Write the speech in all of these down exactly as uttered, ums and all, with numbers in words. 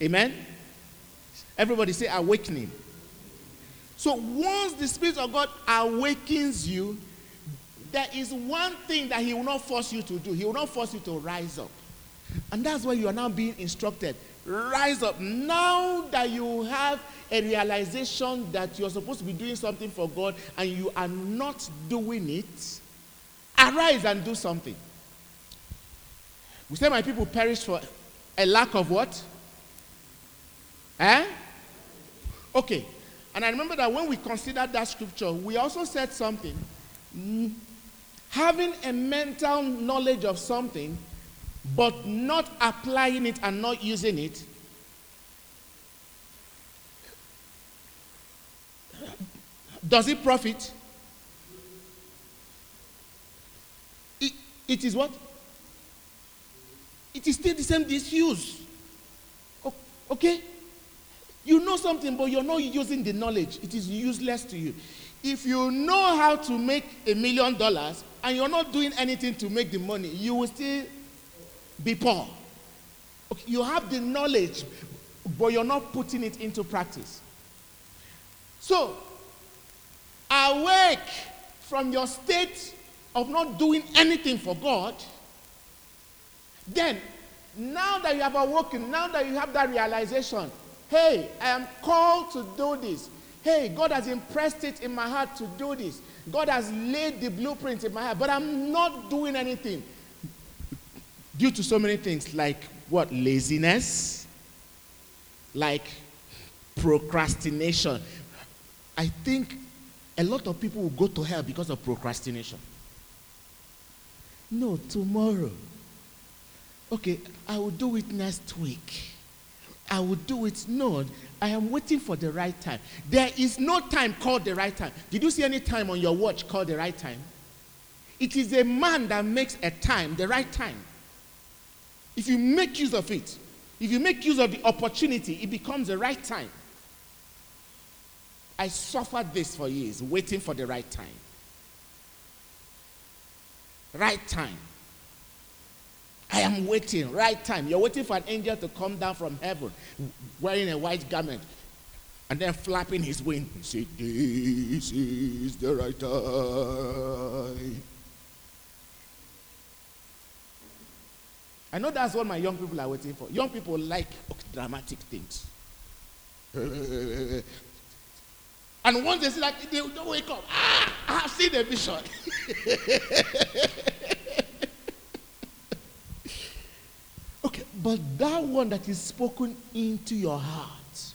Amen? Everybody say awakening. So once the Spirit of God awakens you, there is one thing that he will not force you to do. He will not force you to rise up. And that's why you are now being instructed. Rise up. Now that you have a realization that you're supposed to be doing something for God and you are not doing it, arise and do something. We say my people perish for a lack of what? Eh? Okay. And I remember that when we considered that scripture, we also said something. Mm, having a mental knowledge of something, but not applying it and not using it, does it profit? It, it is what? It is still the same disuse. Okay? You know something, but you're not using the knowledge. It is useless to you. If you know how to make a million dollars and you're not doing anything to make the money, you will still be poor. Okay, you have the knowledge, but you're not putting it into practice. So, awake from your state of not doing anything for God. Then, now that you have awoken, now that you have that realization, hey, I am called to do this. Hey, God has impressed it in my heart to do this. God has laid the blueprint in my heart, but I'm not doing anything. Due to so many things like what? Laziness, like procrastination. I think a lot of people will go to hell because of procrastination. No, tomorrow. Okay, I will do it next week. I will do it. No, I am waiting for the right time. There is no time called the right time. Did you see any time on your watch called the right time? It is a man that makes a time the right time. If you make use of it, if you make use of the opportunity, it becomes the right time. I suffered this for years, waiting for the right time. Right time. I am waiting, right time. You're waiting for an angel to come down from heaven wearing a white garment and then flapping his wing. Say, this is the right time. I know that's what my young people are waiting for. Young people like dramatic things. And once they see that, they don't wake up. Ah, I have seen the vision. Okay, but that one that is spoken into your heart.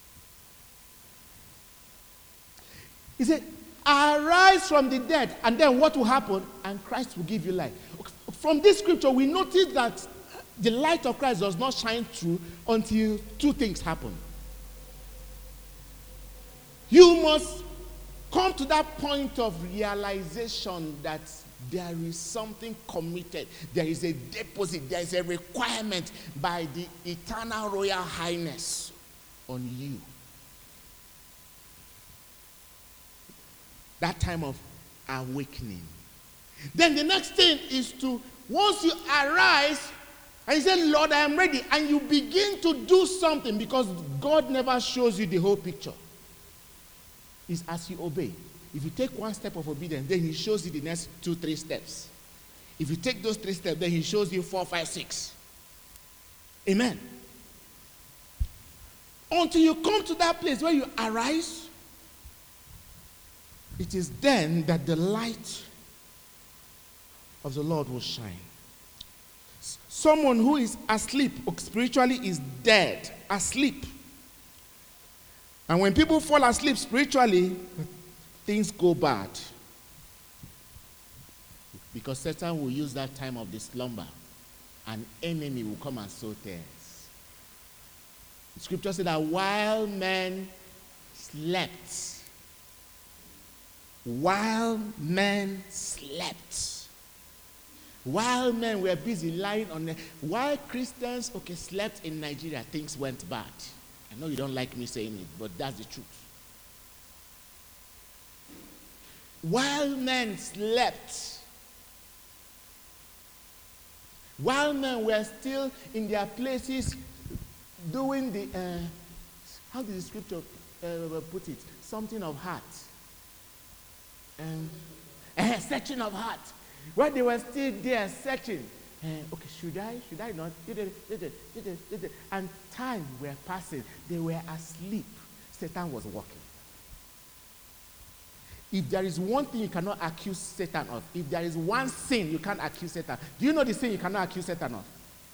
He said, arise from the dead, and then what will happen? And Christ will give you light. From this scripture, we notice that the light of Christ does not shine through until two things happen. You must come to that point of realization that there is something committed. There is a deposit. There is a requirement by the eternal royal highness on you. That time of awakening. Then the next thing is to, once you arise and you say, Lord, I am ready, and you begin to do something, because God never shows you the whole picture. It's as you obey. If you take one step of obedience, then he shows you the next two, three steps. If you take those three steps, then he shows you four, five, six. Amen. Until you come to that place where you arise, it is then that the light of the Lord will shine. Someone who is asleep, spiritually is dead, asleep. And when people fall asleep spiritually, things go bad. Because Satan will use that time of the slumber. An enemy will come and sow tares. The scripture said that while men slept, while men slept, while men were busy lying on the, while Christians, okay, slept in Nigeria, things went bad. I know you don't like me saying it, but that's the truth. While men slept, while men were still in their places doing the, uh, how did the scripture uh, put it? Something of heart. Um, uh, searching of heart. When they were still there searching, uh, okay, should I, should I not? And time were passing. They were asleep. Satan was working. If there is one thing you cannot accuse Satan of, if there is one sin you can't accuse Satan, do you know the sin you cannot accuse Satan of?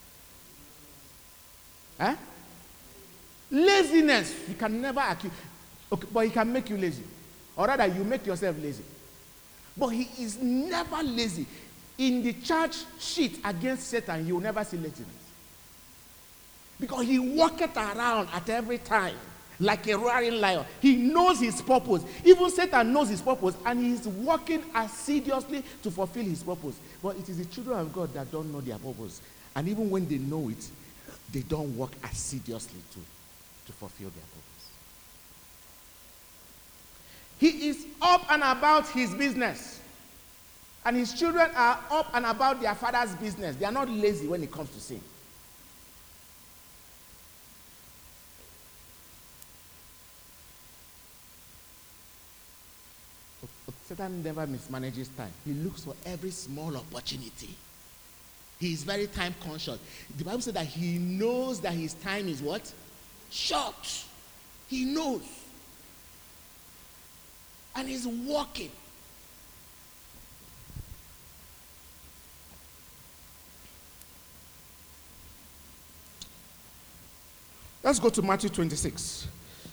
Huh? Laziness. You can never accuse. Okay, but he can make you lazy. Or rather, you make yourself lazy. But he is never lazy. In the charge sheet against Satan, you will never see laziness. Because he walketh around at every time like a roaring lion. He knows his purpose. Even Satan knows his purpose, and he is working assiduously to fulfill his purpose. But it is the children of God that don't know their purpose. And even when they know it, they don't work assiduously to, to fulfill their purpose. He is up and about his business. And his children are up and about their father's business. They are not lazy when it comes to sin. But Satan never mismanages time. He looks for every small opportunity. He is very time conscious. The Bible says that he knows that his time is what? Short. He knows. And he's walking. Let's go to Matthew twenty-six.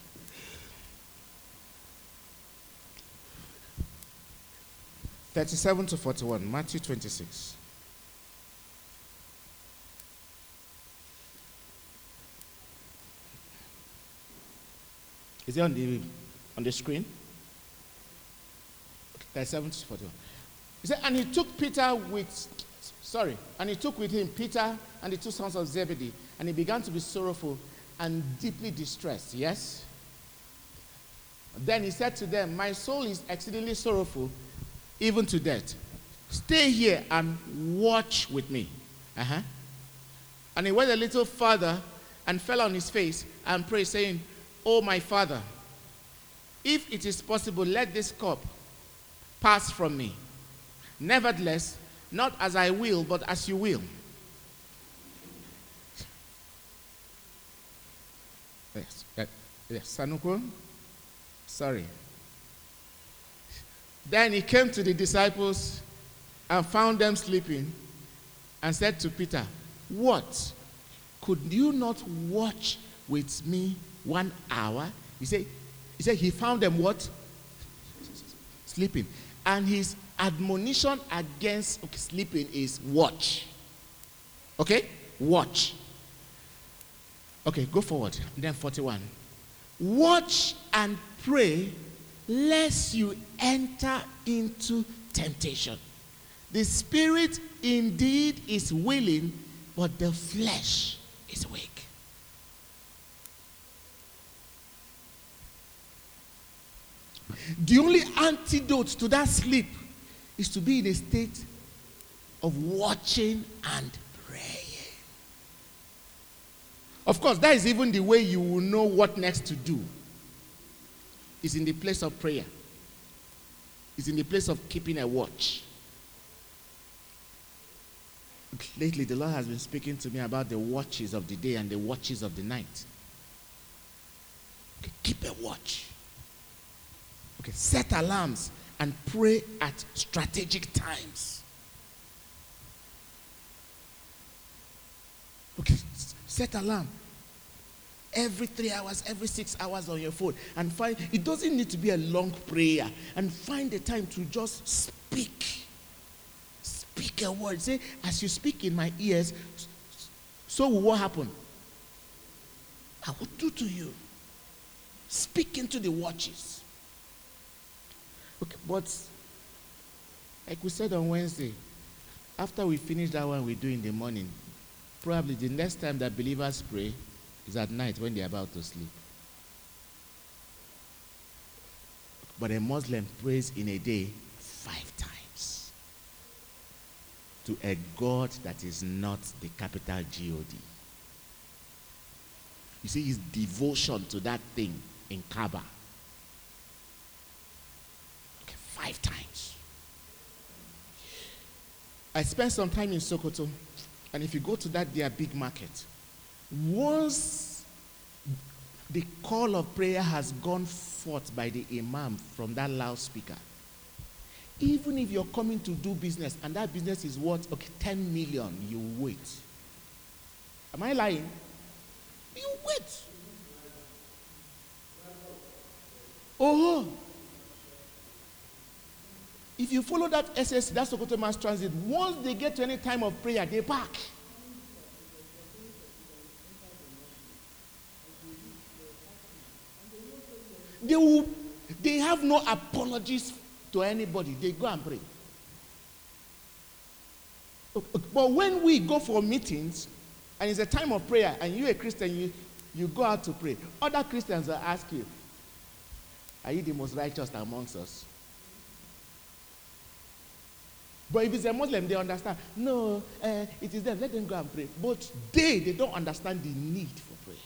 thirty-seven to forty-one. Matthew twenty-six. Is it on the on the screen? thirty-seven to forty-one. He said, and he took Peter with, sorry, and he took with him Peter and the two sons of Zebedee, and he began to be sorrowful and deeply distressed. Yes? Then he said to them, my soul is exceedingly sorrowful, even to death. Stay here and watch with me. Uh-huh. And he went a little further and fell on his face and prayed, saying, oh, my Father, if it is possible, let this cup pass from me. Nevertheless, not as I will, but as you will. Yes, yes, Sanuko. Sorry. Then he came to the disciples and found them sleeping and said to Peter, what? Could you not watch with me one hour? He said, he said he found them what? Sleeping. And his admonition against okay, sleeping is watch. Okay? Watch. Okay, go forward. And then forty-one. Watch and pray lest you enter into temptation. The spirit indeed is willing, but the flesh is weak. The only antidote to that sleep is to be in a state of watching and praying. Of course, that is even the way you will know what next to do. It's in the place of prayer. It's in the place of keeping a watch. Lately, the Lord has been speaking to me about the watches of the day and the watches of the night. Okay, keep a watch. Okay, set alarms and pray at strategic times. Okay, set alarm every three hours, every six hours on your phone, and find it doesn't need to be a long prayer. And find the time to just speak. Speak a word. Say, as you speak in my ears, so will what happen? I will do to you. Speak into the watches. Okay, but like we said on Wednesday, after we finish that one we do in the morning, probably the next time that believers pray is at night when they're about to sleep. But a Muslim prays in a day five times to a God that is not the capital G O D. You see his devotion to that thing in Kaaba. Okay, five times. I spent some time in Sokoto, and if you go to that their big market, once the call of prayer has gone forth by the imam from that loudspeaker, even if you're coming to do business and that business is worth okay ten million, you wait. Am I lying? You wait. Oh, if you follow that S S, that Sokoto Mass Transit, once they get to any time of prayer, they park. They will, they have no apologies to anybody. They go and pray. But when we go for meetings, and it's a time of prayer, and you're a Christian, you, you go out to pray, other Christians will ask you, are you the most righteous amongst us? But if it's a Muslim, they understand. No, uh, it is them. Let them go and pray. But they, they don't understand the need for prayer.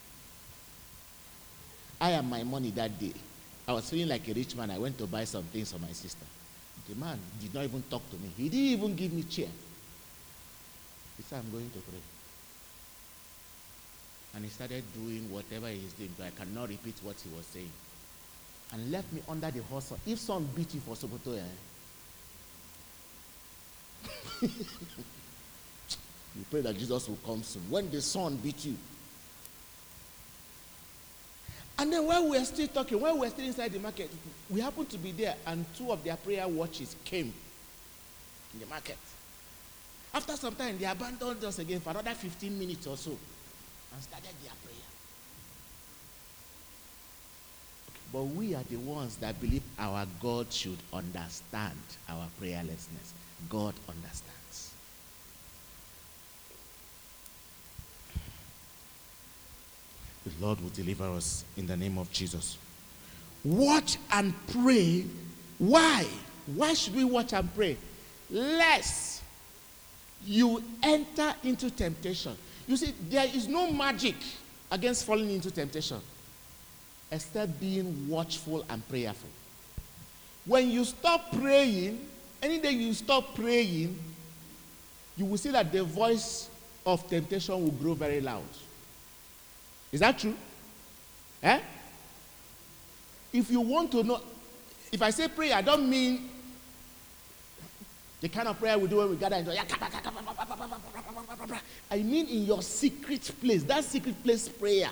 I had my money that day. I was feeling like a rich man. I went to buy some things for my sister. The man did not even talk to me. He didn't even give me chair. He said, I'm going to pray. And he started doing whatever he's doing, but I cannot repeat what he was saying. And left me under the hot sun. If sun beat you for Sokoto, eh? You pray that Jesus will come soon. When the sun beat you. And then while we were still talking, while we were still inside the market, we happened to be there, and two of their prayer watches came in the market. After some time, they abandoned us again for another fifteen minutes or so and started their prayer. But we are the ones that believe our God should understand our prayerlessness. God understands. The Lord will deliver us in the name of Jesus. Watch and pray. Why? Why should we watch and pray? Lest you enter into temptation. You see, there is no magic against falling into temptation except being watchful and prayerful. When you stop praying, any day you stop praying, you will see that the voice of temptation will grow very loud. Is that true? Eh? If you want to know, if I say prayer, I don't mean the kind of prayer we do when we gather into. I mean in your secret place, that secret place prayer.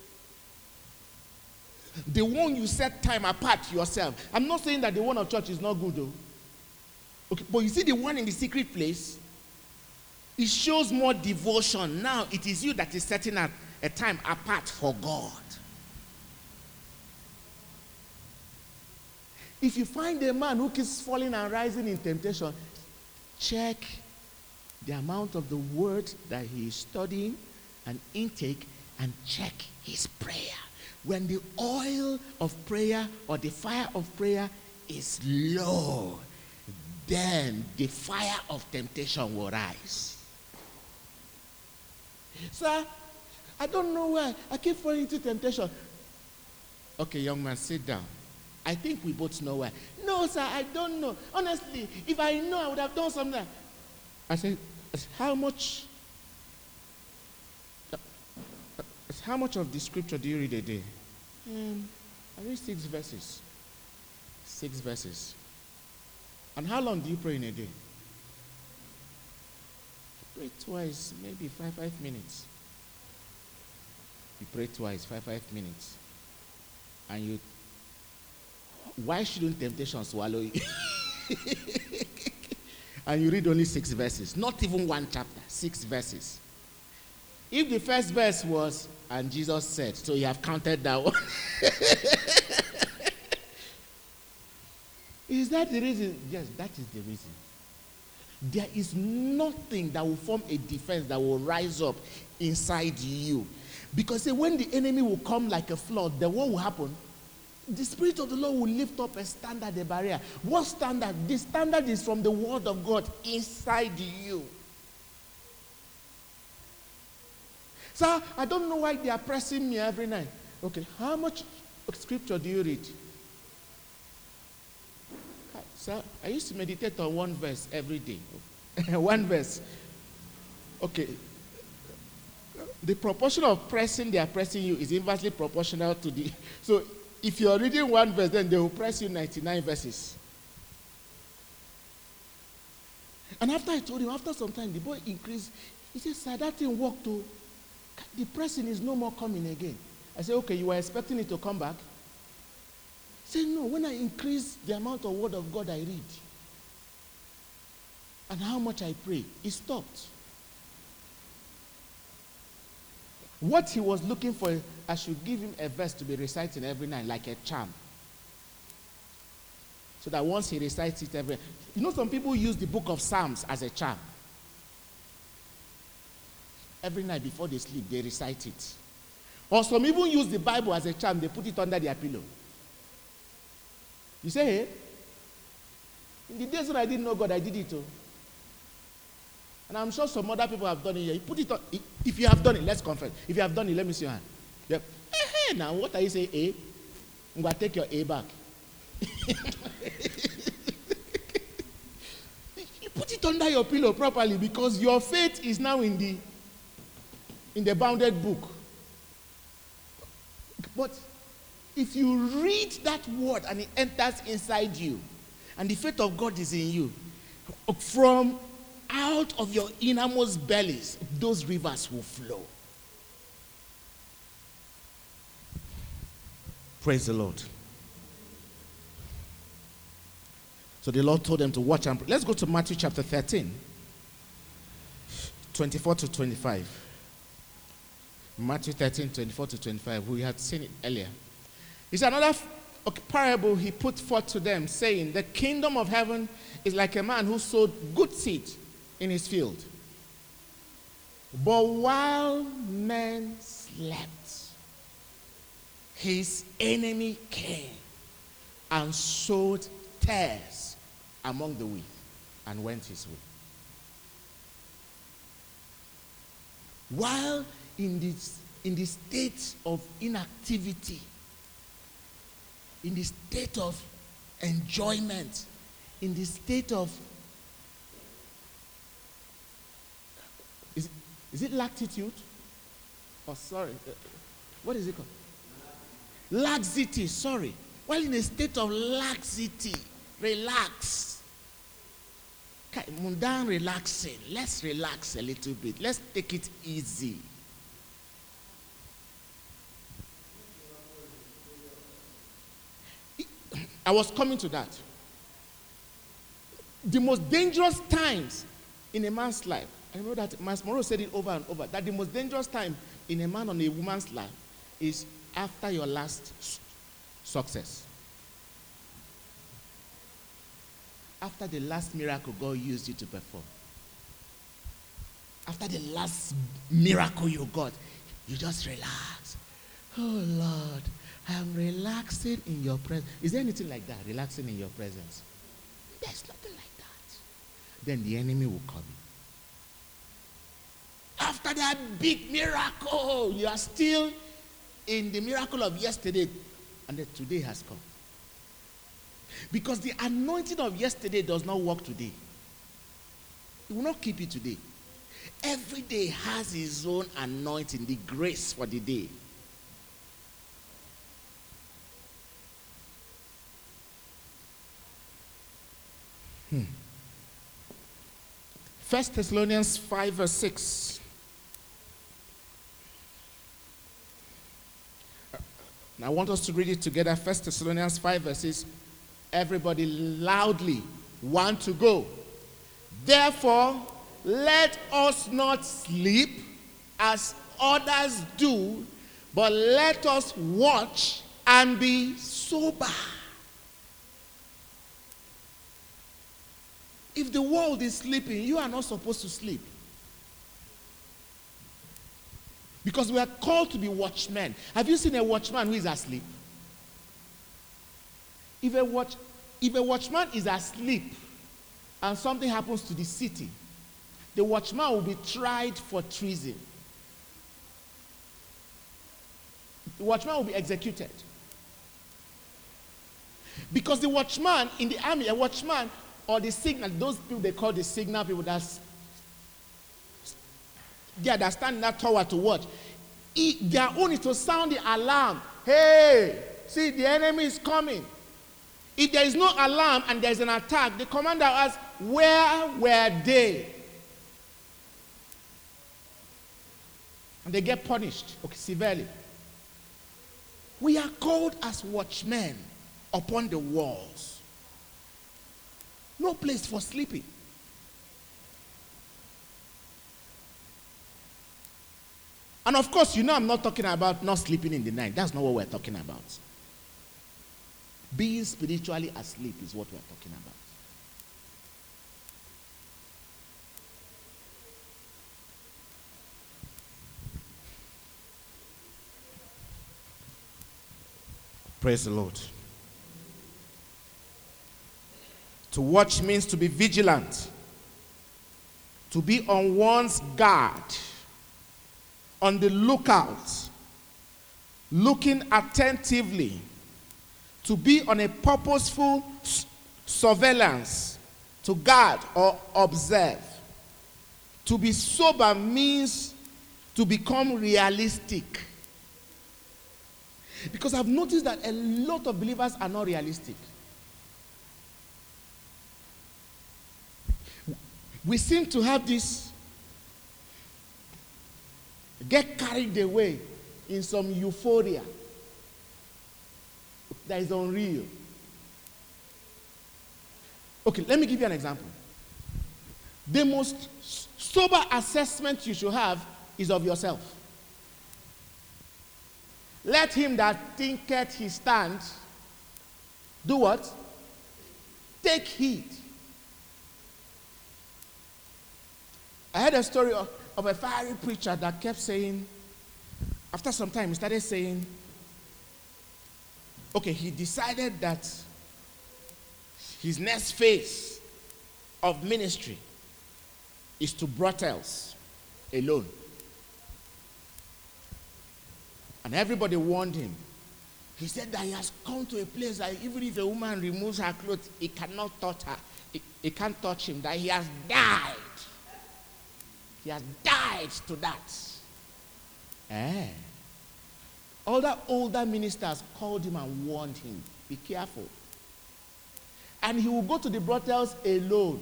The one you set time apart yourself. I'm not saying that the one of church is not good though. Okay, but you see the one in the secret place, it shows more devotion. Now it is you that is setting a, a time apart for God. If you find a man who keeps falling and rising in temptation, check the amount of the word that he is studying and intake, and check his prayer. When the oil of prayer or the fire of prayer is low, then the fire of temptation will rise. Sir, I don't know why. I keep falling into temptation. Okay, young man, sit down. I think we both know why. No, sir, I don't know. Honestly, if I know, I would have done something. I said, how much, how much of the scripture do you read a day? Um, I read six verses. Six verses. And how long do you pray in a day? Pray twice, maybe five, five minutes. You pray twice, five, five minutes. And you, why shouldn't temptation swallow you? And you read only six verses, not even one chapter, six verses. If the first verse was, and Jesus said, so you have counted that one. Is that the reason? Yes, that is the reason. There is nothing that will form a defense that will rise up inside you. Because when the enemy will come like a flood, then what will happen? The Spirit of the Lord will lift up a standard, a barrier. What standard? The standard is from the Word of God inside you. Sir, I don't know why they are pressing me every night. Okay, how much scripture do you read? Sir, I used to meditate on one verse every day. One verse. Okay. The proportion of pressing they are pressing you is inversely proportional to the... So, if you're reading one verse, then they will press you ninety-nine verses. And after I told him, after some time, the boy increased. He said, sir, that thing worked too. The pressing is no more coming again. I said, okay, you were expecting it to come back? He said, no, when I increase the amount of word of God I read and how much I pray, it stopped. What he was looking for, I should give him a verse to be reciting every night, like a charm. So that once he recites it every... You know, some people use the book of Psalms as a charm. Every night before they sleep, they recite it. Or some even use the Bible as a charm. They put it under their pillow. You say, hey, in the days when I didn't know God, I did it too. And I'm sure some other people have done it here. You put it on. If you have done it, let's confess. If you have done it, let me see your hand. Yep. Hey, hey, now, what are you saying, A? I'm going to take your A back. You put it under your pillow properly because your faith is now in the in the bounded book. But if you read that word and it enters inside you, and the faith of God is in you, from out of your innermost bellies, those rivers will flow. Praise the Lord. So the Lord told them to watch and pray. Let's go to Matthew chapter thirteen, twenty-four to twenty-five. Matthew thirteen, twenty-four to twenty-five. We had seen it earlier. It's another f- parable he put forth to them, saying, the kingdom of heaven is like a man who sowed good seed in his field. But while men slept, his enemy came and sowed tares among the wheat and went his way. While in this in the state of inactivity, in the state of enjoyment, in the state of is, is it laxitude? Oh, sorry. Uh, what is it called? Laxity, sorry. While in a state of laxity, relax. Okay, mundane relaxing. Let's relax a little bit. Let's take it easy. I was coming to that. The most dangerous times in a man's life, I know that Mas Moreau said it over and over, that the most dangerous time in a man or a woman's life is after your last s- success. After the last miracle God used you to perform. After the last miracle you got, you just relax. Oh Lord, I am relaxing in your presence. Is there anything like that, relaxing in your presence? There's nothing like that. Then the enemy will come in. After that big miracle, you are still in the miracle of yesterday, and then today has come. Because the anointing of yesterday does not work today. It will not keep you today. Every day has his own anointing, the grace for the day. Hmm. First Thessalonians five verse six. Now I want us to read it together. First Thessalonians five verses. Everybody loudly want to go. Therefore, let us not sleep as others do, but let us watch and be sober. If the world is sleeping, you are not supposed to sleep. Because we are called to be watchmen. Have you seen a watchman who is asleep? If a, watch, if a watchman is asleep and something happens to the city, the watchman will be tried for treason. the watchman will be executed. Because the watchman in the army, a watchman or the signal, those people they call the signal people, that's yeah, that stand in that tower to watch. It, their own is to sound the alarm. Hey, see, the enemy is coming. If there is no alarm and there is an attack, the commander asks, where were they? And they get punished, okay, severely. We are called as watchmen upon the walls. No place for sleeping. And of course, you know I'm not talking about not sleeping in the night. That's not what we're talking about. Being spiritually asleep is what we're talking about. Praise the Lord. To watch means to be vigilant, to be on one's guard, on the lookout, looking attentively, to be on a purposeful surveillance, to guard or observe. To be sober means to become realistic. Because I've noticed that a lot of believers are not realistic. We seem to have this, get carried away in some euphoria that is unreal. Okay, let me give you an example. The most sober assessment you should have is of yourself. Let him that thinketh he stand do what? Take heed. I heard a story of, of a fiery preacher that kept saying, after some time, he started saying, okay, he decided that his next phase of ministry is to brothels alone. And everybody warned him. He said that he has come to a place that even if a woman removes her clothes, he cannot touch her. He, he can't touch him. That he has died. He has died to that. Eh. Other older ministers called him and warned him, be careful. And he will go to the brothels alone.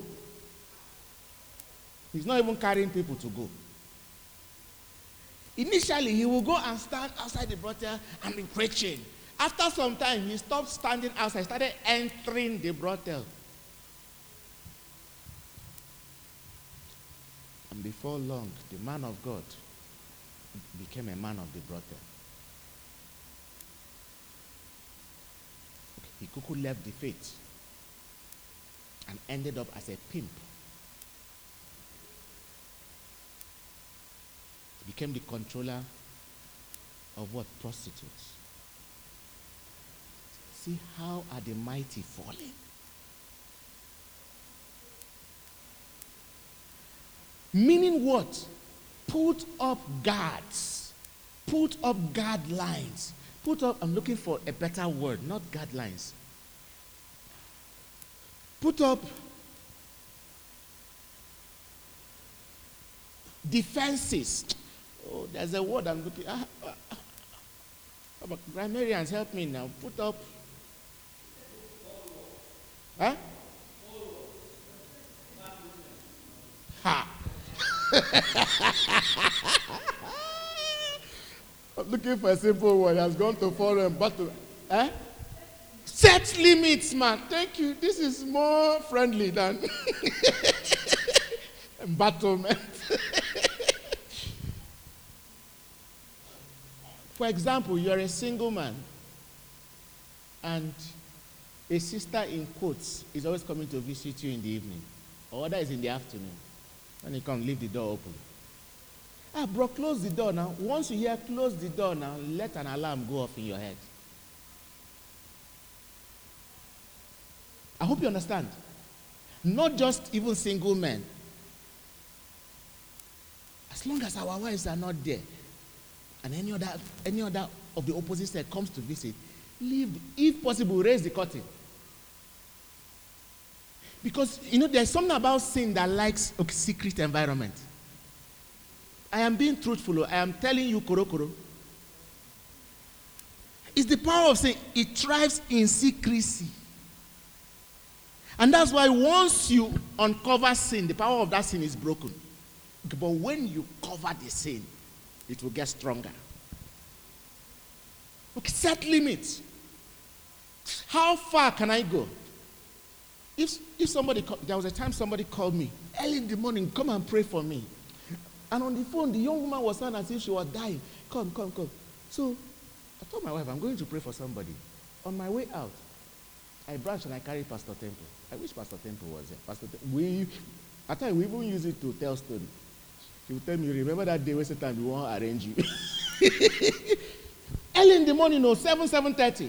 He's not even carrying people to go. Initially, he will go and stand outside the brothel and be preaching. After some time, he stopped standing outside, started entering the brothel. And before long, the man of God became a man of the brothel. He quickly left the faith and ended up as a pimp. He became the controller of what? Prostitutes. See, how are the mighty falling? Meaning what? Put up guards. Put up guard lines. Put up, I'm looking for a better word, not guidelines. Put up defenses. Oh, there's a word I'm looking at. Ah, ah, ah. Grammarians, help me now. Put up. Huh? Ha. I'm looking for a simple word. Has gone to foreign battle. Eh? Set limits, man. Thank you. This is more friendly than embattlement. For example, you're a single man, and a sister in quotes is always coming to visit you in the evening, or that is in the afternoon. When you come, leave the door open. Ah, bro, close the door now. Once you hear close the door now, let an alarm go off in your head. I hope you understand. Not just even single men. As long as our wives are not there, and any other any other of the opposite sex comes to visit, leave, if possible, raise the curtain. Because, you know, there's something about sin that likes a secret environment. I am being truthful. I am telling you, koro koro. It's the power of sin. It thrives in secrecy. And that's why once you uncover sin, the power of that sin is broken. But when you cover the sin, it will get stronger. Okay, set limits. How far can I go? If, if somebody, there was a time somebody called me early in the morning, come and pray for me. And on the phone, the young woman was sounding as if she was dying. Come, come, come. So I told my wife, I'm going to pray for somebody. On my way out, I branched and I carried Pastor Temple. I wish Pastor Temple was there. Pastor Temple, we, at times we even use it to tell stories. He would tell me, remember that day when Satan we won't arrange you. Early in the morning, no, seven, seven thirty.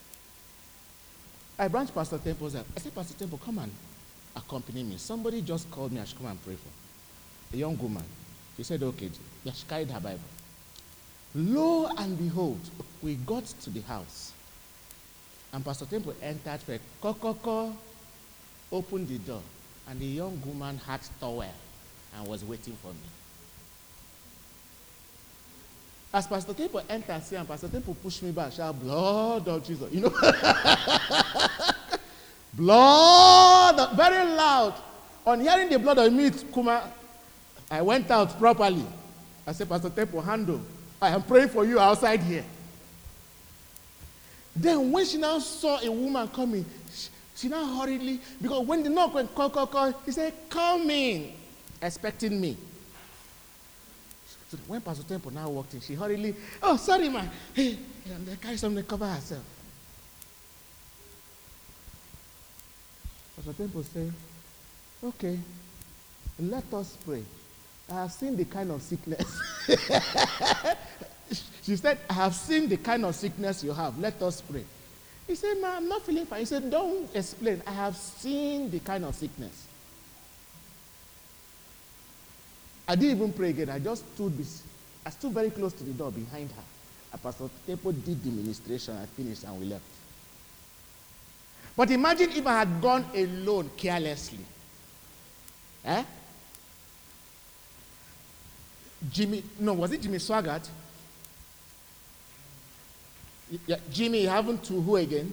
I branched Pastor Temple's up. I said, Pastor Temple, come and accompany me. Somebody just called me, I should come and pray for. A young woman. She said, okay. Yeah, she carried her Bible. Lo and behold, we got to the house. And Pastor Temple entered for a ko-ko-ko, opened the door, and the young woman had towel and was waiting for me. As Pastor Temple entered, and Pastor Temple pushed me back, shout, blood of Jesus. You know? Blood, very loud. On hearing the blood of meat, Kuma, I went out properly. I said, Pastor Temple, handle. I am praying for you outside here. Then when she now saw a woman coming, she, she now hurriedly, because when the knock went, call, call, call, he said, come in, expecting me. So when Pastor Temple now walked in, she hurriedly, oh, sorry, man. Hey, and they carry something to cover herself. Pastor Temple said, okay, let us pray. I have seen the kind of sickness. She said, I have seen the kind of sickness you have. Let us pray. He said, man, I'm not feeling fine. He said, don't explain. I have seen the kind of sickness. I didn't even pray again. I just stood this. I stood very close to the door behind her. And Pastor Temple did the ministration. I finished and we left. But imagine if I had gone alone carelessly. Eh? Jimmy, no, was it Jimmy Swaggart? Yeah, Jimmy, you haven't to who again?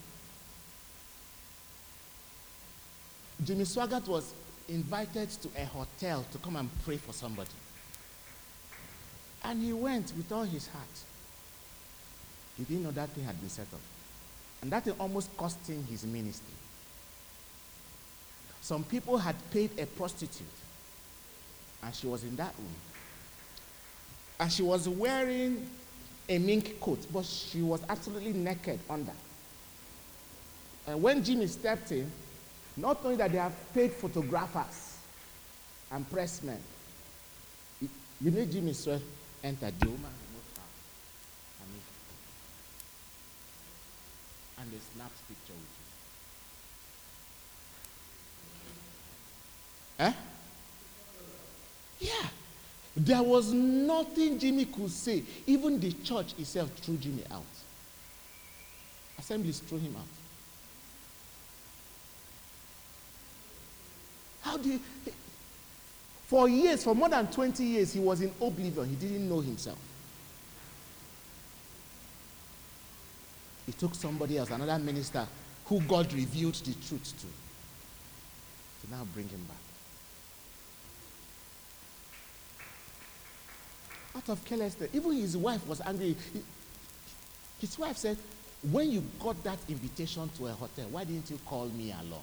Jimmy Swaggart was invited to a hotel to come and pray for somebody. And he went with all his heart. He didn't know that thing had been set up. And that thing almost cost him his ministry. Some people had paid a prostitute, and she was in that room. And she was wearing a mink coat, but she was absolutely naked under. And when Jimmy stepped in, not only that they have paid photographers and pressmen, you know Jimmy Swaggart entered the woman removed her and they snapped picture with you. Eh? Yeah. There was nothing Jimmy could say. Even the church itself threw Jimmy out. Assemblies threw him out. How do you... For years, for more than twenty years, he was in oblivion. He didn't know himself. It took somebody else, another minister, who God revealed the truth to, to now bring him back. Out of carelessness, even his wife was angry. He, his wife said, when you got that invitation to a hotel, why didn't you call me along?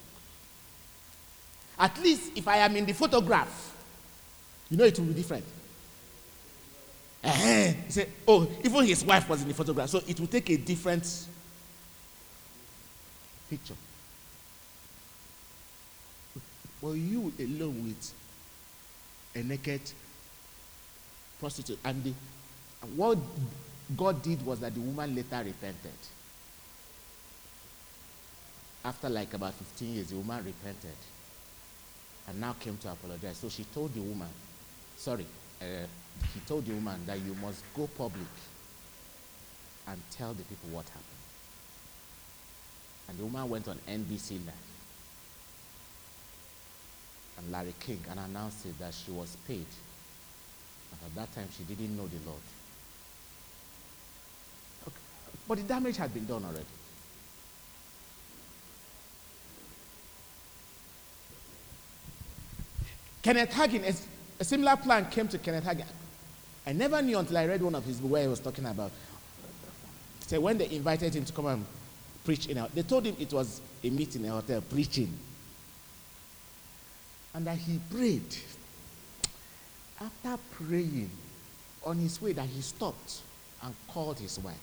At least if I am in the photograph, you know it will be different. Uh-huh. He said, oh, even his wife was in the photograph, so it will take a different picture. Well, you alone with a naked prostitute. And the, what God did was that the woman later repented. After like about fifteen years, the woman repented and now came to apologize. So she told the woman, sorry, uh, he told the woman that you must go public and tell the people what happened. And the woman went on N B C Live and Larry King and announced it that she was paid. And at that time, she didn't know the Lord. Okay. But the damage had been done already. Kenneth Hagin, a, a similar plan came to Kenneth Hagin. I never knew until I read one of his books where he was talking about. So when they invited him to come and preach in a, they told him it was a meeting in a hotel, preaching. And that he prayed. After praying, on his way that he stopped and called his wife.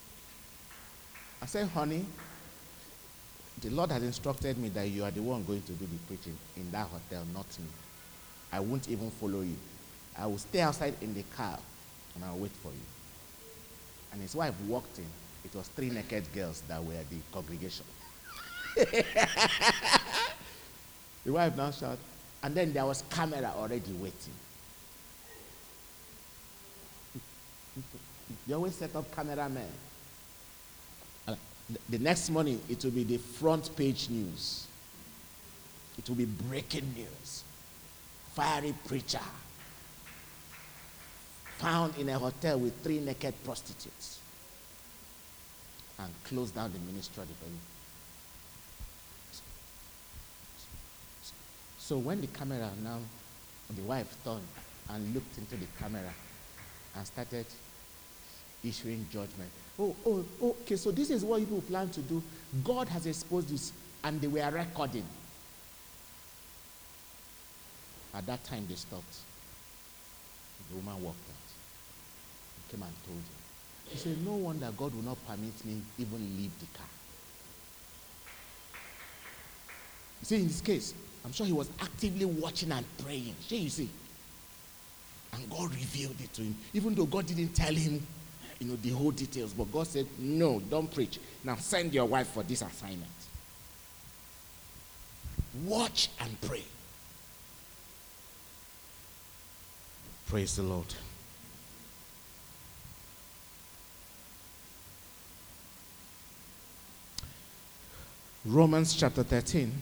I said, honey, the Lord has instructed me that you are the one going to do the preaching in that hotel, not me. I won't even follow you. I will stay outside in the car and I'll wait for you. And his wife walked in. It was three naked girls that were the congregation. The wife now shouted, and then there was camera already waiting. You always set up cameramen. The next morning, it will be the front page news. It will be breaking news. Fiery preacher found in a hotel with three naked prostitutes and closed down the ministry of the baby. So when the camera now, the wife turned and looked into the camera and started issuing judgment. Oh, oh, okay, so this is what people plan to do. God has exposed this, and they were recording. At that time, they stopped. The woman walked out. He came and told him. He said, no wonder God will not permit me even leave the car. You see, in this case, I'm sure he was actively watching and praying. See, you see. And God revealed it to him. Even though God didn't tell him, you know, the whole details. But God said, no, don't preach. Now send your wife for this assignment. Watch and pray. Praise the Lord. Romans chapter thirteen,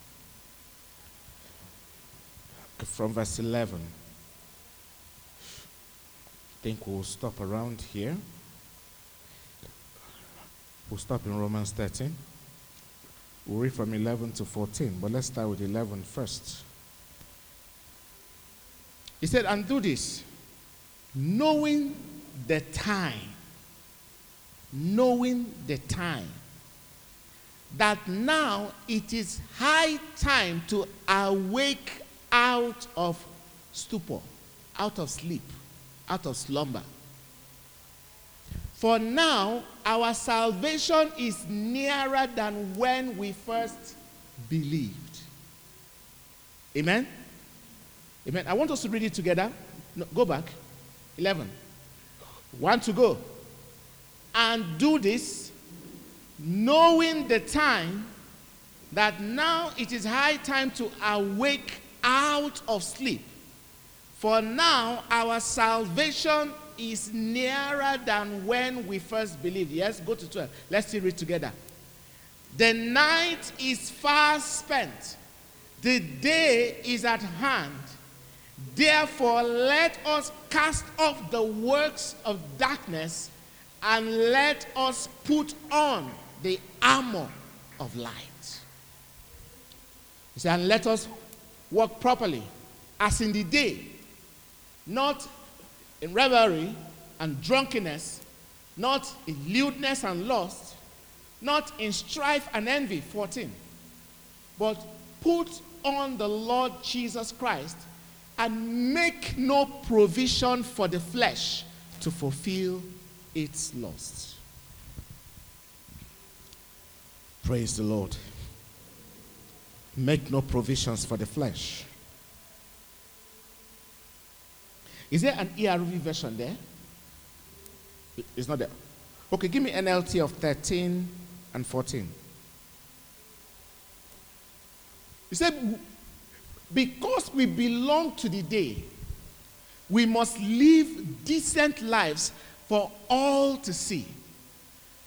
from verse eleven. I think we'll stop around here. We'll stop in Romans thirteen. We'll read from eleven to fourteen, but let's start with eleven first. He said, and do this, knowing the time, knowing the time, that now it is high time to awake out of stupor, out of sleep, out of slumber. For now, our salvation is nearer than when we first believed. Amen? Amen. I want us to read it together. No, go back. eleven. One to go. And do this, knowing the time, that now it is high time to awake out of sleep. For now, our salvation is nearer than when we first believed. Yes, go to twelve. Let's see, read together. The night is far spent. The day is at hand. Therefore, let us cast off the works of darkness and let us put on the armor of light. He said, and let us walk properly, as in the day, not in revelry and drunkenness, not in lewdness and lust, not in strife and envy, fourteen, but put on the Lord Jesus Christ and make no provision for the flesh to fulfill its lusts. Praise the Lord. Make no provisions for the flesh. Is there an E R V version there? It's not there. Okay, give me N L T of thirteen and fourteen. He said, because we belong to the day, we must live decent lives for all to see.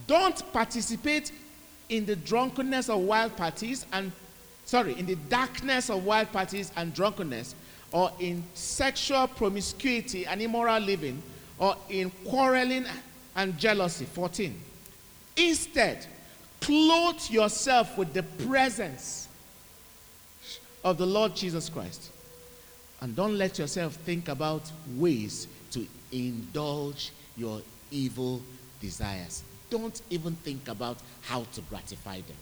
Don't participate in the drunkenness of wild parties and, sorry, in the darkness of wild parties and drunkenness, or in sexual promiscuity and immoral living, or in quarreling and jealousy. fourteen. Instead, clothe yourself with the presence of the Lord Jesus Christ. And don't let yourself think about ways to indulge your evil desires. Don't even think about how to gratify them.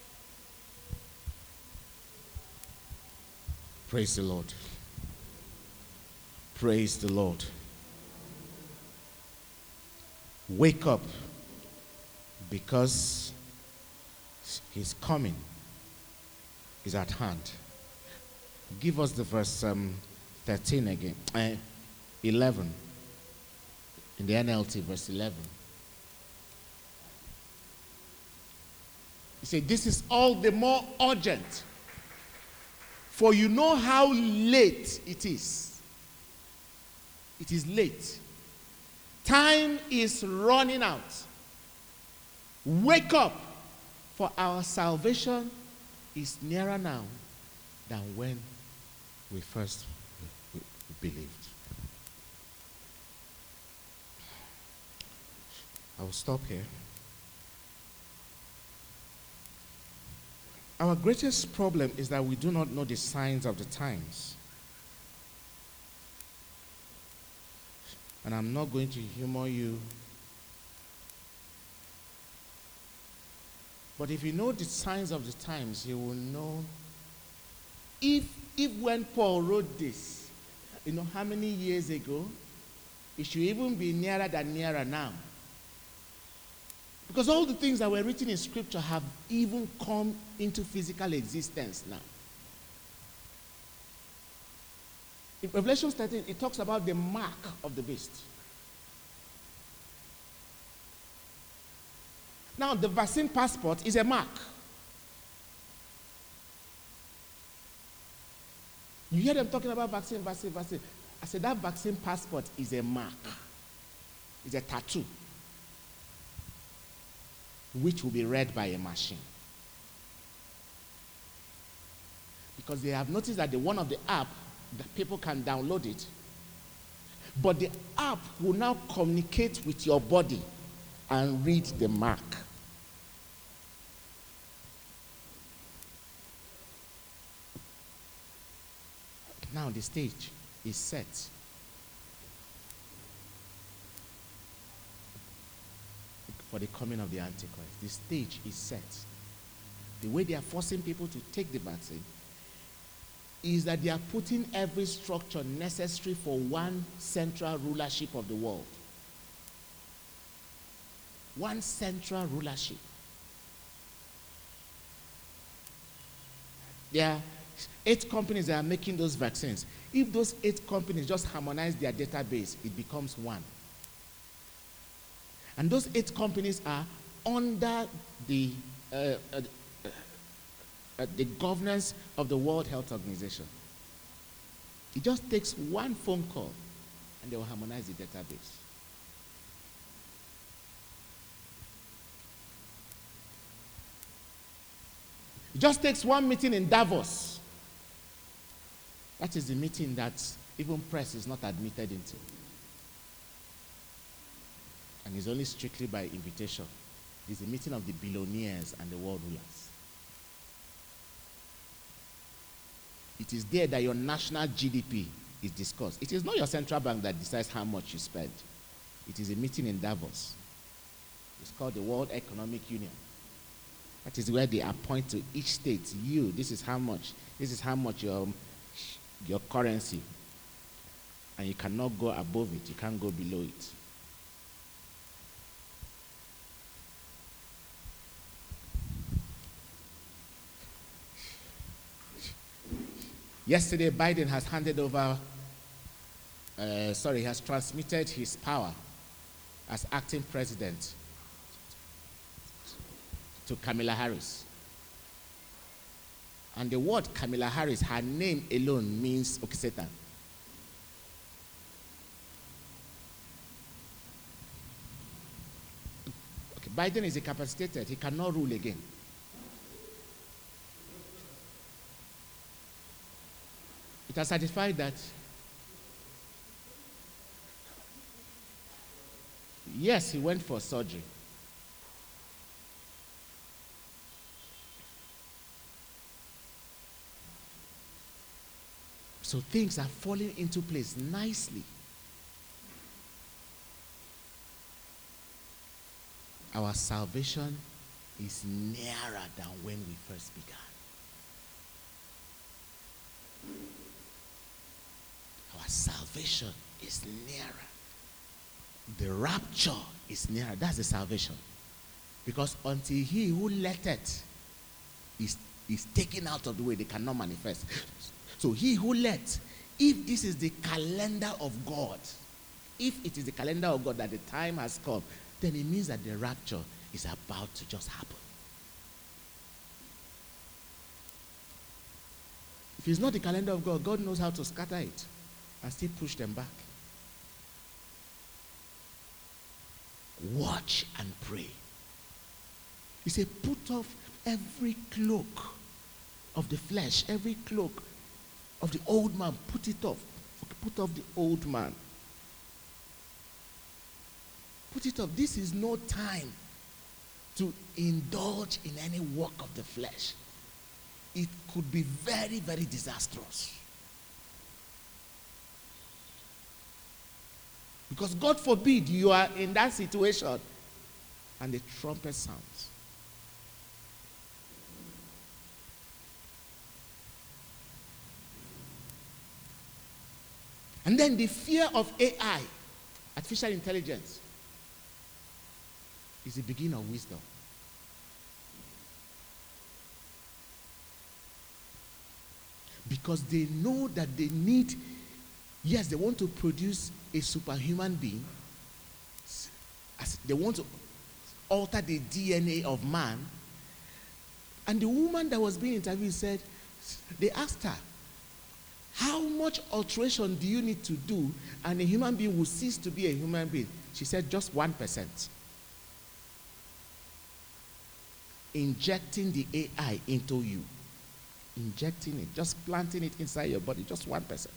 Praise the Lord. Praise the Lord. Wake up, because his coming is at hand. Give us the verse um, thirteen again. Uh, eleven. In the N L T, verse eleven. He said, this is all the more urgent, for you know how late it is. It is late. Time is running out. Wake up, for our salvation is nearer now than when we first believed. I will stop here. Our greatest problem is that we do not know the signs of the times. And I'm not going to humor you. But if you know the signs of the times, you will know if, if when Paul wrote this, you know how many years ago, it should even be nearer than nearer now. Because all the things that were written in Scripture have even come into physical existence now. In Revelation thirteen, it talks about the mark of the beast. Now, the vaccine passport is a mark. You hear them talking about vaccine, vaccine, vaccine. I said that vaccine passport is a mark. It's a tattoo, which will be read by a machine. Because they have noticed that the one of the app, that people can download it, but the app will now communicate with your body and read the mark. Now the stage is set. For the coming of the Antichrist. The stage is set. The way they are forcing people to take the vaccine is that they are putting every structure necessary for one central rulership of the world. One central rulership. There are eight companies that are making those vaccines. If those eight companies just harmonize their database, it becomes one. And those eight companies are under the, uh, uh, uh, the governance of the World Health Organization. It just takes one phone call and they will harmonize the database. It just takes one meeting in Davos. That is the meeting that even press is not admitted into. And it's only strictly by invitation. It's a meeting of the billionaires and the world rulers. It is there that your national G D P is discussed. It is not your central bank that decides how much you spend. It is a meeting in Davos. It's called the World Economic Union. That is where they appoint to each state, you, this is how much, this is how much your, your currency. And you cannot go above it, you can't go below it. Yesterday, Biden has handed over, uh, sorry, he has transmitted his power as acting president to Kamala Harris. And the word Kamala Harris, her name alone means okay, Satan. Okay, Biden is incapacitated. He cannot rule again. It has certified that, yes, he went for surgery. So things are falling into place nicely. Our salvation is nearer than when we first began. Our salvation is nearer. The rapture is nearer. That's the salvation. Because until he who letteth is, is taken out of the way, they cannot manifest. So he who let, if this is the calendar of God, if it is the calendar of God that the time has come, then it means that the rapture is about to just happen. If it's not the calendar of God, God knows how to scatter it and still push them back. Watch and pray. He said, put off every cloak of the flesh, every cloak of the old man, put it off. Put off the old man. Put it off. This is no time to indulge in any work of the flesh. It could be very, very disastrous. Because God forbid you are in that situation and the trumpet sounds. And then the fear of A I, artificial intelligence, is the beginning of wisdom. Because they know that they need, yes, they want to produce a superhuman being. As they want to alter the D N A of man. And the woman that was being interviewed said, they asked her, how much alteration do you need to do and a human being will cease to be a human being? She said, just one percent. Injecting the A I into you. Injecting it, just planting it inside your body, just one percent.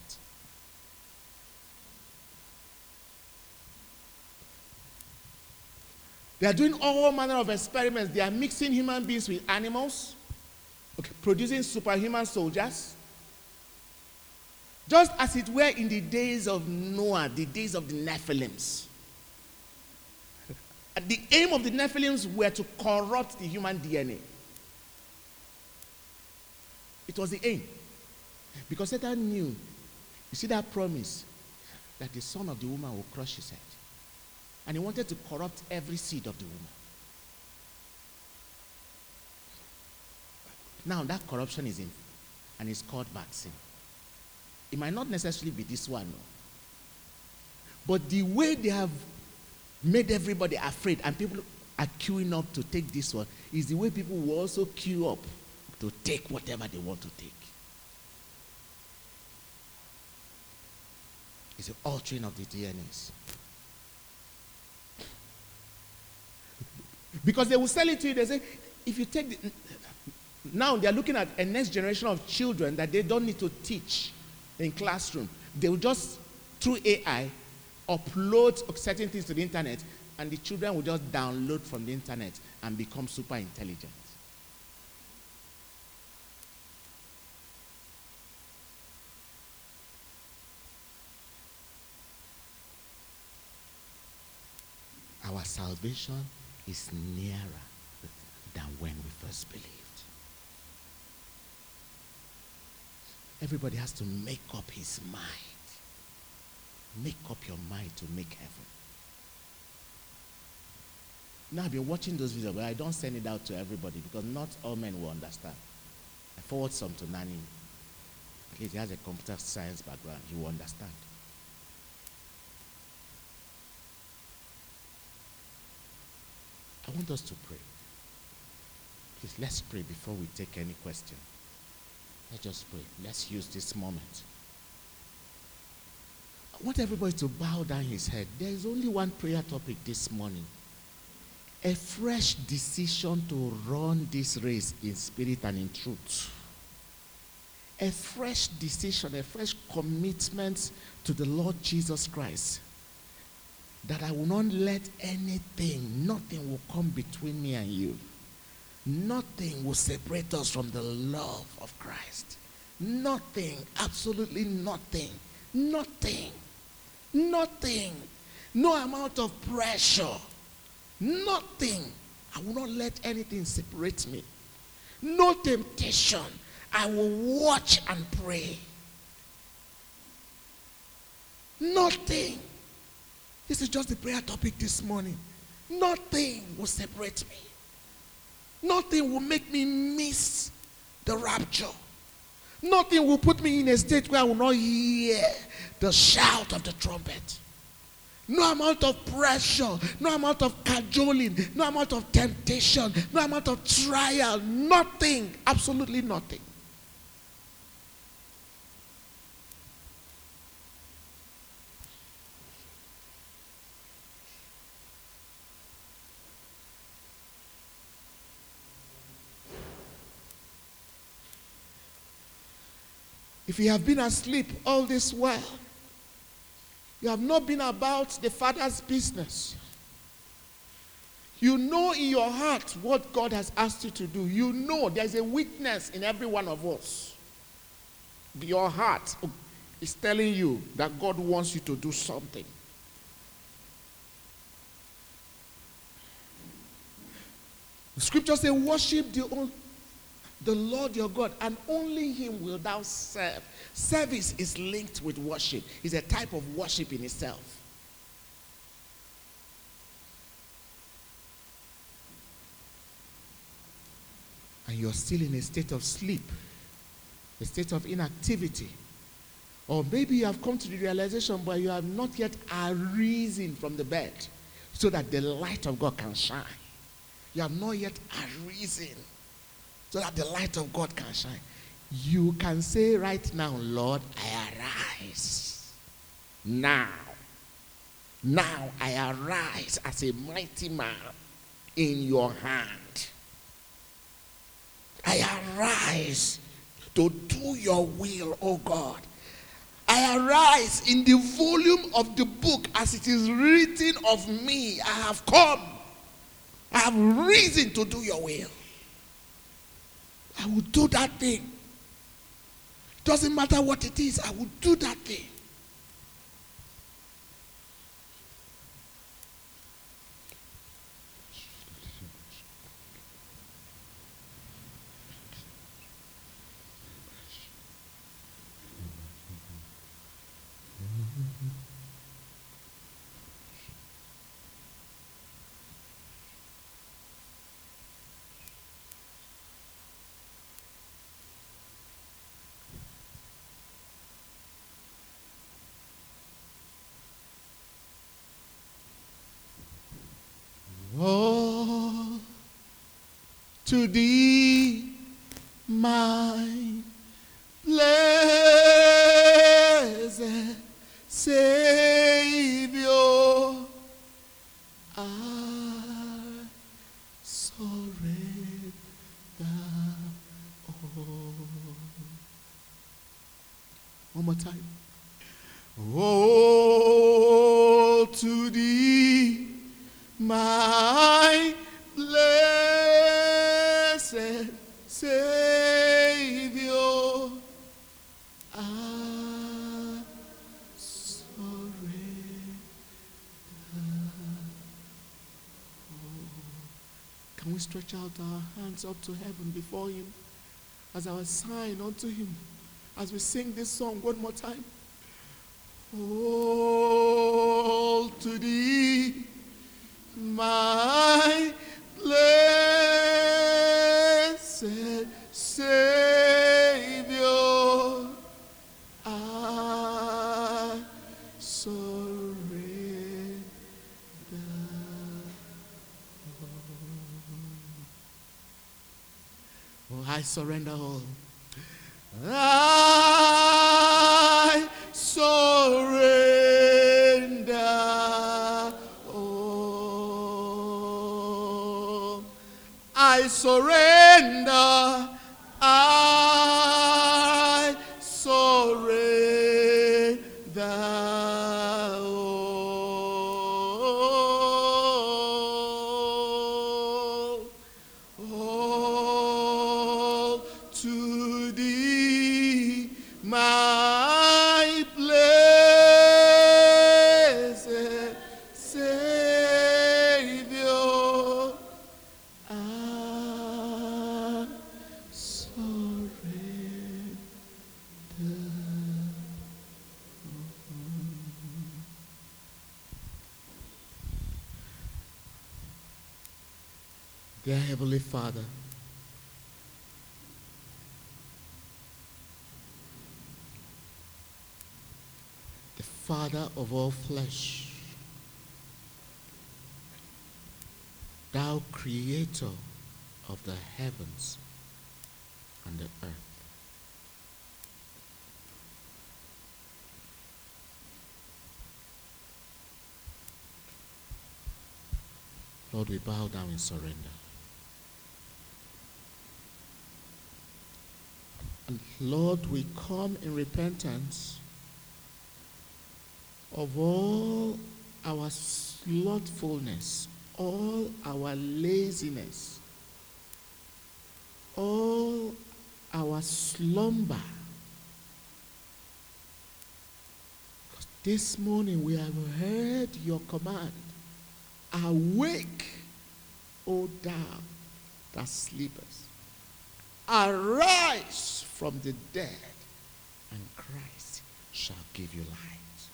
They are doing all manner of experiments. They are mixing human beings with animals, okay, producing superhuman soldiers. Just as it were in the days of Noah, the days of the Nephilims. The aim of the Nephilims were to corrupt the human D N A. It was the aim. Because Satan knew, you see that promise, that the son of the woman will crush his head. And he wanted to corrupt every seed of the woman. Now that corruption is in, and it's called vaccine. It might not necessarily be this one, no. But the way they have made everybody afraid and people are queuing up to take this one is the way people will also queue up to take whatever they want to take. It's the altering of the D N As. Because they will sell it to you, they say, if you take the, now they are looking at a next generation of children that they don't need to teach in classroom. They will just, through A I, upload certain things to the internet, and the children will just download from the internet and become super intelligent. Our salvation is nearer than when we first believed. Everybody has to make up his mind. Make up your mind to make heaven. Now I've been watching those videos, but I don't send it out to everybody because not all men will understand. I forward some to Nani. At least he has a computer science background. He will understand. I want us to pray. Please, let's pray before we take any question. Let's just pray. Let's use this moment. I want everybody to bow down his head. There is only one prayer topic this morning. a fresh decision to run this race in spirit and in truth. A fresh decision, a fresh commitment to the Lord Jesus Christ. That I will not let anything, nothing will come between me and you. Nothing will separate us from the love of Christ. Nothing, absolutely nothing. Nothing. Nothing. No amount of pressure. Nothing. I will not let anything separate me. No temptation. I will watch and pray. Nothing. This is just the prayer topic this morning. Nothing will separate me. Nothing will make me miss the rapture. Nothing will put me in a state where I will not hear the shout of the trumpet. No amount of pressure, no amount of cajoling, no amount of temptation, no amount of trial, nothing, absolutely nothing. If you have been asleep all this while, you have not been about the Father's business. You know in your heart what God has asked you to do. You know there's a witness in every one of us. Your heart is telling you that God wants you to do something. The scripture says, worship the only the Lord your God, and only him will thou serve. Service is linked with worship. It's a type of worship in itself. And you're still in a state of sleep, a state of inactivity. Or maybe you have come to the realization, but you have not yet arisen from the bed so that the light of God can shine. You have not yet arisen so that the light of God can shine. You can say right now, Lord, I arise. Now. Now I arise as a mighty man in your hand. I arise to do your will, O God. I arise in the volume of the book as it is written of me. I have come. I have risen to do your will. I will do that thing. Doesn't matter what it is, I will do that thing. Oh, to thee, my blessed Savior, I surrender all. One more time. Oh, to thee, my blessed Savior, I surrender. Can we stretch out our hands up to heaven before him as our sign unto him as we sing this song one more time? Oh, to thee, my blessed Savior, I surrender. Oh, I surrender all. I surrender all. I surrender. I surrender. All, all to thee, my blessed Savior. I surrender. Dear Heavenly Father, the Father of all flesh, thou creator of the heavens and the earth, Lord, we bow down in surrender. And Lord, we come in repentance of all our slothfulness, all our laziness, all our slumber. Because this morning we have heard your command. Awake, O thou that sleepest. Arise from the dead, and Christ shall give you light.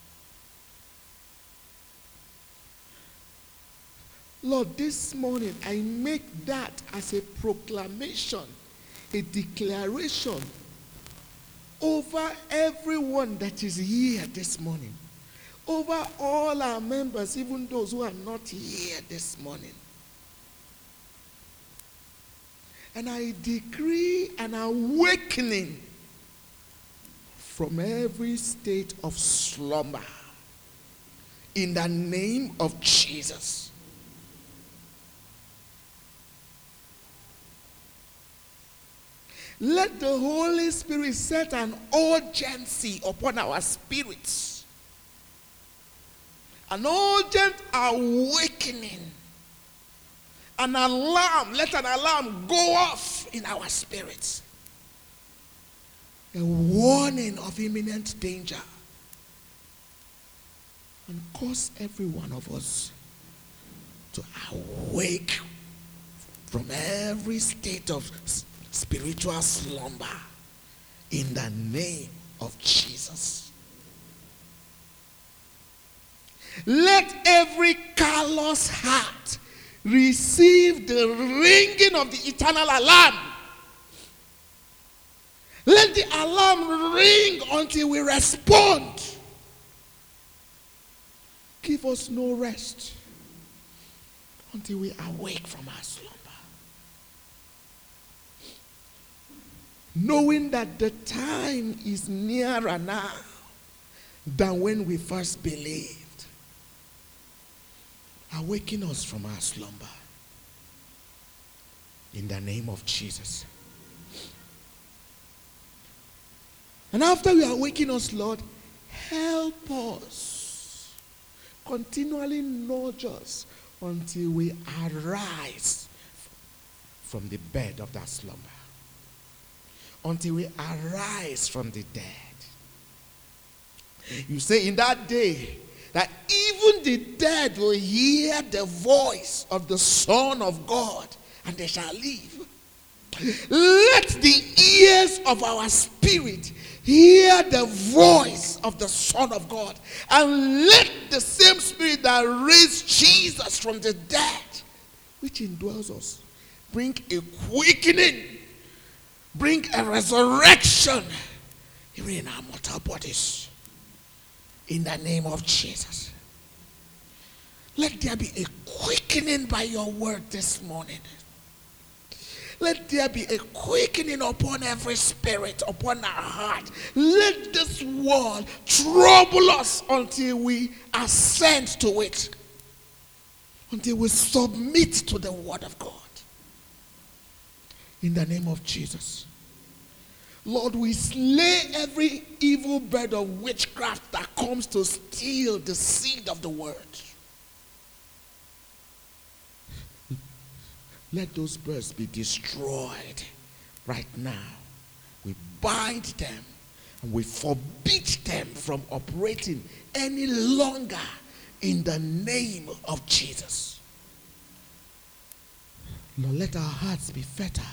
Lord, this morning I make that as a proclamation, a declaration over everyone that is here this morning, over all our members, even those who are not here this morning. And I decree an awakening from every state of slumber in the name of Jesus. Let the Holy Spirit set an urgency upon our spirits, an urgent awakening. An alarm, let an alarm go off in our spirits. A warning of imminent danger. And cause every one of us to awake from every state of spiritual slumber in the name of Jesus. Let every callous heart receive the ringing of the eternal alarm. Let the alarm ring until we respond. Give us no rest until we awake from our slumber. Knowing that the time is nearer now than when we first believed. Awaken us from our slumber. In the name of Jesus. And after you awaken us, Lord, help us. Continually nudge us until we arise from the bed of that slumber. Until we arise from the dead. You say in that day, that even the dead will hear the voice of the Son of God, and they shall live. Let the ears of our spirit hear the voice of the Son of God, and let the same Spirit that raised Jesus from the dead, which indwells us, bring a quickening, bring a resurrection, even in our mortal bodies. In the name of Jesus. Let there be a quickening by your word this morning. Let there be a quickening upon every spirit, upon our heart. Let this word trouble us until we assent to it. Until we submit to the word of God. In the name of Jesus. Lord, we slay every evil bird of witchcraft that comes to steal the seed of the word. Let those birds be destroyed right now. We bind them and we forbid them from operating any longer in the name of Jesus. Lord, let our hearts be fertile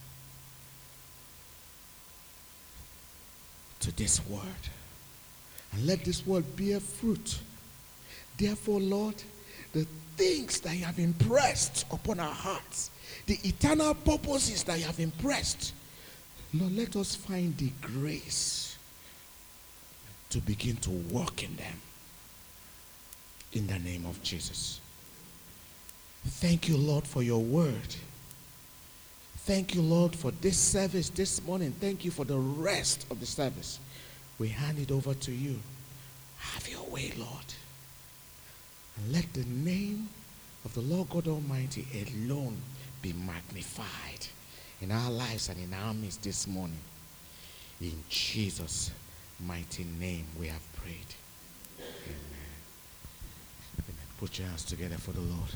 to this word. And let this word bear fruit. Therefore, Lord, the things that you have impressed upon our hearts, the eternal purposes that you have impressed, Lord, let us find the grace to begin to walk in them. In the name of Jesus. Thank you, Lord, for your word. Thank you, Lord, for this service this morning. Thank you for the rest of the service. We hand it over to you. Have your way, Lord. And let the name of the Lord God Almighty alone be magnified in our lives and in our midst this morning. In Jesus' mighty name we have prayed. Amen. Amen. Put your hands together for the Lord.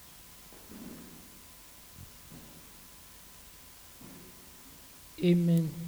Amen.